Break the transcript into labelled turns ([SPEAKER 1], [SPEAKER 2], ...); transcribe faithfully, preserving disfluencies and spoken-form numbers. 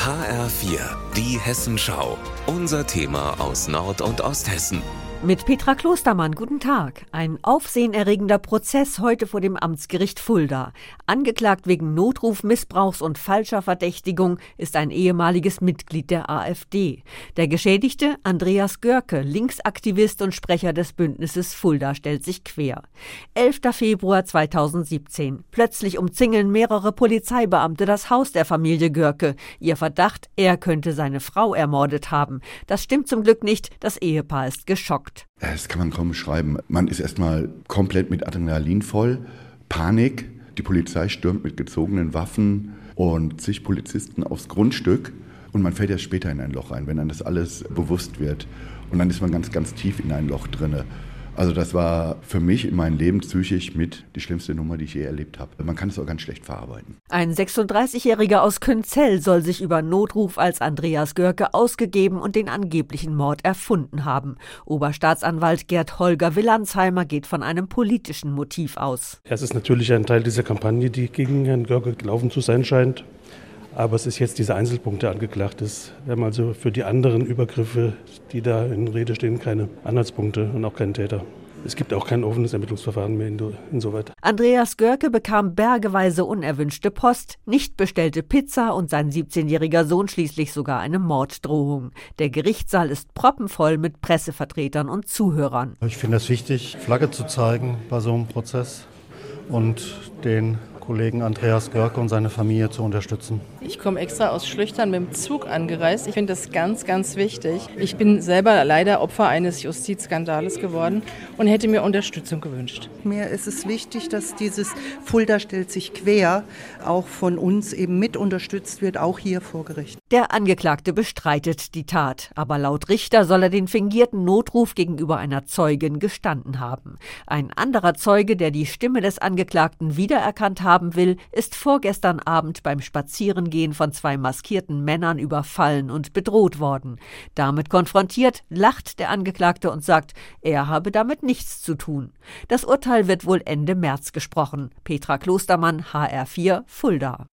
[SPEAKER 1] H R vier, die Hessenschau. Unser Thema aus Nord- und Osthessen.
[SPEAKER 2] Mit Petra Klostermann, guten Tag. Ein aufsehenerregender Prozess heute vor dem Amtsgericht Fulda. Angeklagt wegen Notrufmissbrauchs und falscher Verdächtigung ist ein ehemaliges Mitglied der AfD. Der Geschädigte, Andreas Görke, Linksaktivist und Sprecher des Bündnisses Fulda, stellt sich quer. elfter Februar zweitausendsiebzehn. Plötzlich umzingeln mehrere Polizeibeamte das Haus der Familie Görke. Ihr Verdacht, er könnte seine Frau ermordet haben. Das stimmt zum Glück nicht, das Ehepaar ist geschockt.
[SPEAKER 3] Das kann man kaum beschreiben. Man ist erstmal komplett mit Adrenalin voll, Panik. Die Polizei stürmt mit gezogenen Waffen und zig Polizisten aufs Grundstück. Und man fällt ja später in ein Loch rein, wenn einem das alles bewusst wird. Und dann ist man ganz, ganz tief in ein Loch drinne. Also das war für mich in meinem Leben psychisch mit die schlimmste Nummer, die ich je erlebt habe. Man kann es auch ganz schlecht verarbeiten.
[SPEAKER 2] Ein sechsunddreißigjähriger aus Künzell soll sich über Notruf als Andreas Görke ausgegeben und den angeblichen Mord erfunden haben. Oberstaatsanwalt Gerd Holger Willansheimer geht von einem politischen Motiv aus.
[SPEAKER 4] Es ist natürlich ein Teil dieser Kampagne, die gegen Herrn Görke gelaufen zu sein scheint. Aber es ist jetzt dieser Einzelpunkt, der angeklagt ist. Wir haben also für die anderen Übergriffe, die da in Rede stehen, keine Anhaltspunkte und auch keinen Täter. Es gibt auch kein offenes Ermittlungsverfahren mehr insoweit.
[SPEAKER 2] Andreas Görke bekam bergeweise unerwünschte Post, nicht bestellte Pizza und sein siebzehnjähriger Sohn schließlich sogar eine Morddrohung. Der Gerichtssaal ist proppenvoll mit Pressevertretern und Zuhörern.
[SPEAKER 5] Ich finde es wichtig, Flagge zu zeigen bei so einem Prozess und den Kollegen Andreas Görke und seine Familie zu unterstützen.
[SPEAKER 6] Ich komme extra aus Schlüchtern mit dem Zug angereist. Ich finde das ganz, ganz wichtig. Ich bin selber leider Opfer eines Justizskandales geworden und hätte mir Unterstützung gewünscht.
[SPEAKER 7] Mir ist es wichtig, dass dieses Fulda stellt sich quer auch von uns eben mit unterstützt wird, auch hier vor Gericht.
[SPEAKER 2] Der Angeklagte bestreitet die Tat, aber laut Richter soll er den fingierten Notruf gegenüber einer Zeugin gestanden haben. Ein anderer Zeuge, der die Stimme des Angeklagten wiedererkannt haben will, ist vorgestern Abend beim Spazierengehen von zwei maskierten Männern überfallen und bedroht worden. Damit konfrontiert, lacht der Angeklagte und sagt, er habe damit nichts zu tun. Das Urteil wird wohl Ende März gesprochen. Petra Klostermann, H R vier, Fulda.